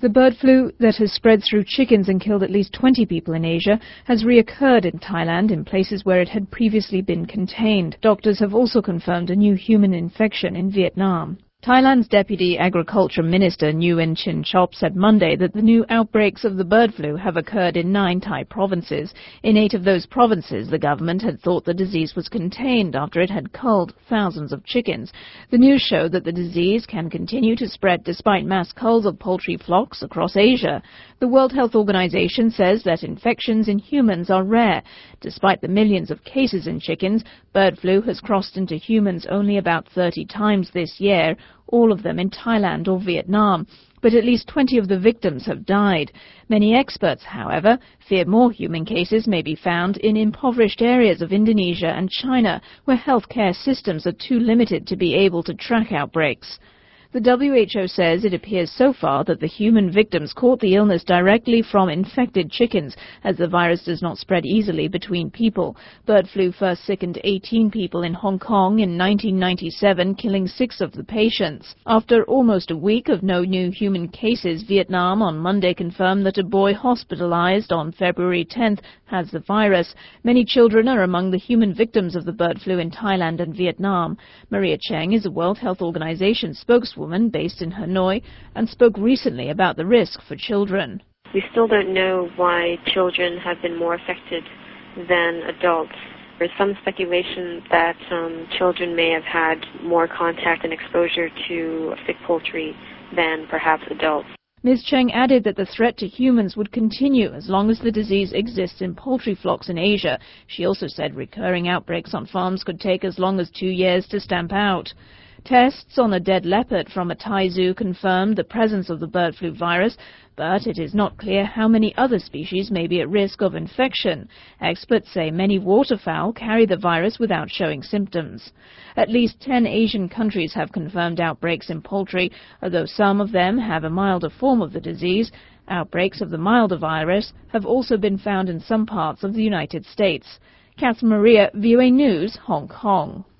The bird flu that has spread through chickens and killed at least 20 people in Asia has reoccurred in Thailand in places where it had previously been contained. Doctors have also confirmed a new human infection in Vietnam. Thailand's Deputy Agriculture Minister Nguyen Chin Chop said Monday that the new outbreaks of the bird flu have occurred in 9 Thai provinces. In 8 of those provinces, the government had thought the disease was contained after it had culled thousands of chickens. The news showed that the disease can continue to spread despite mass culls of poultry flocks across Asia. The World Health Organization says that infections in humans are rare. Despite the millions of cases in chickens, bird flu has crossed into humans only about 30 times this year, all of them in Thailand or Vietnam. But at least 20 of the victims have died. Many experts, however, fear more human cases may be found in impoverished areas of Indonesia and China, where healthcare systems are too limited to be able to track outbreaks. The WHO says it appears so far that the human victims caught the illness directly from infected chickens, as the virus does not spread easily between people. Bird flu first sickened 18 people in Hong Kong in 1997, killing 6 of the patients. After almost a week of no new human cases, Vietnam on Monday confirmed that a boy hospitalized on February 10th has the virus. Many children are among the human victims of the bird flu in Thailand and Vietnam. Maria Cheng is a World Health Organization spokeswoman based in Hanoi and spoke recently about the risk for children. We still don't know why children have been more affected than adults. There's some speculation that children may have had more contact and exposure to sick poultry than perhaps adults. Ms. Cheng added that the threat to humans would continue as long as the disease exists in poultry flocks in Asia. She also said recurring outbreaks on farms could take as long as 2 years to stamp out. Tests on a dead leopard from a Thai zoo confirmed the presence of the bird flu virus, but it is not clear how many other species may be at risk of infection. Experts say many waterfowl carry the virus without showing symptoms. At least 10 Asian countries have confirmed outbreaks in poultry, although some of them have a milder form of the disease. Outbreaks of the milder virus have also been found in some parts of the United States. Catherine Maria, VOA News, Hong Kong.